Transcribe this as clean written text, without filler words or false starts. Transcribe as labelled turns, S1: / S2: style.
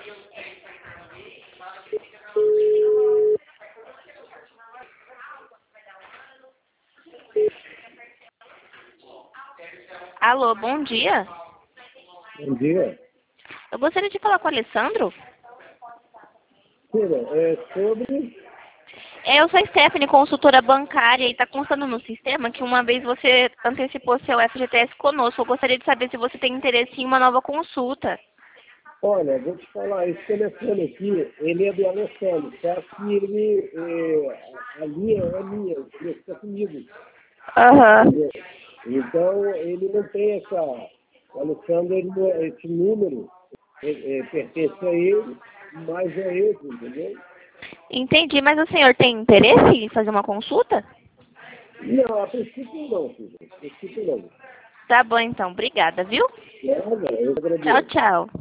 S1: Alô, bom dia.
S2: Bom dia.
S1: Eu gostaria de falar com o Alessandro.
S2: Cira, é sobre...
S1: Eu sou a Stephanie, consultora bancária, e está constando no sistema que uma vez você antecipou seu FGTS conosco. Eu gostaria de saber se você tem interesse em uma nova consulta.
S2: Olha, vou te falar, esse telefone aqui, ele é do Alessandro, só que ele, a linha é minha, ele está comigo.
S1: Aham.
S2: Entendeu? Então, ele não tem essa... O Alessandro, esse número pertence a ele, mas é ele, entendeu?
S1: Entendi, mas o senhor tem interesse em fazer uma consulta?
S2: Não, a princípio não, filho. A princípio não.
S1: Tá bom então, obrigada, viu?
S2: Nada, eu
S1: Tchau,
S2: agradeço.
S1: tchau.